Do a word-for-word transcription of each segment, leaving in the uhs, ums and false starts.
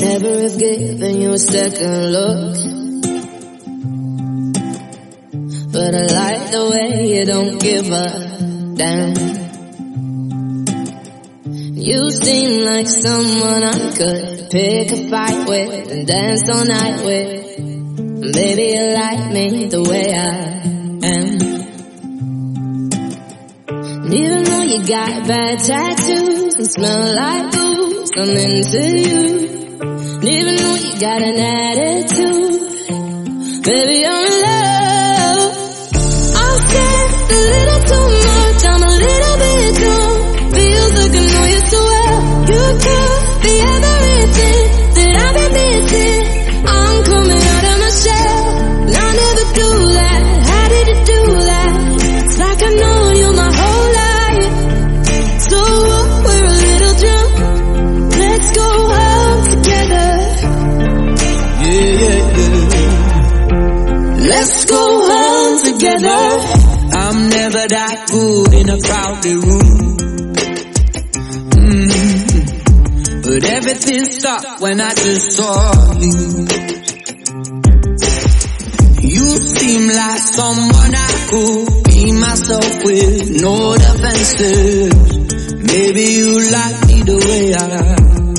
never have given you a second look, but I like the way you don't give a damn. You seem like someone I could pick a fight with and dance all night with. Baby, you like me the way I am. And even though you got bad tattoos and smell like booze, I'm into you. And even though you got an attitude, baby, I'm in love. I've said a little too much, I'm a little bit drunk. Feels like I know you so well. You could be everything that I've been missing. I'm coming out of my shell, and I never do that. How did you do that? It's like I know you my whole life. So what, we're a little drunk. Let's go home together. Yeah, yeah, yeah. Let's go home together. I'm never that good in a crowded room. But everything stopped when I just saw you. You seem like someone I could be myself with, no defenses. Maybe you like me the way I am.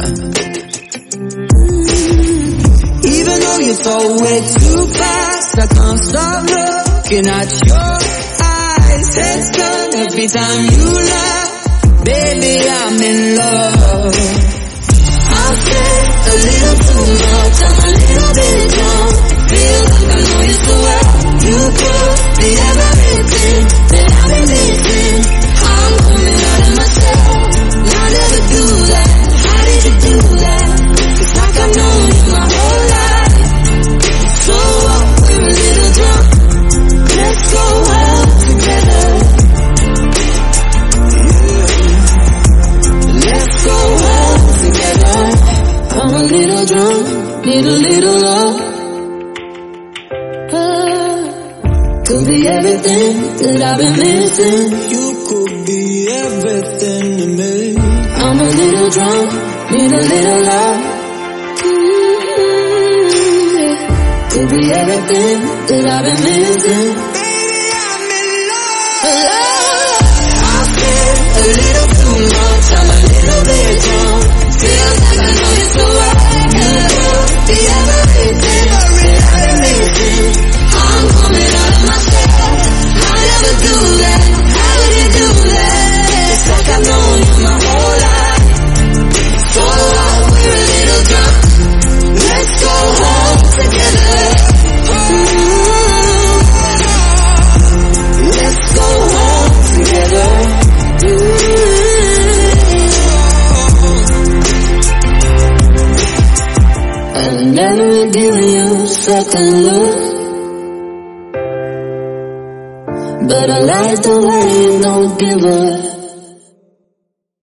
Even though you talk way too fast, I can't stop looking at your eyes. Heads turn every time you laugh. Baby, I'm in love. I've said a little too much, I'm a little bit drunk. Feels like I know you so well. You could be everything that I've been missing. I'm coming out of my shell, and I never do that. How did you do that? It's like I've known you my whole life. So what, we're a little drunk. Let's go out together. Let's go out together. I'm a little drunk, need a little love. Ah, could be everything that I've been missing. You could be everything to me. I'm a little drunk, need a little love. Mm-hmm, yeah. Could be everything that I've been missing. Baby, I'm in love. love. I feel a little too much, I'm a little bit drunk. Feels like I know you so well. You could be everything that I've been missing. I'm coming out of my shell. I never do that. How did you do that? It's like I've known you my whole life. So what, we're a little drunk. Let's go home together. Ooh. Let's go home together. Ooh. I've never given you a second look, but I like the way you don't give up.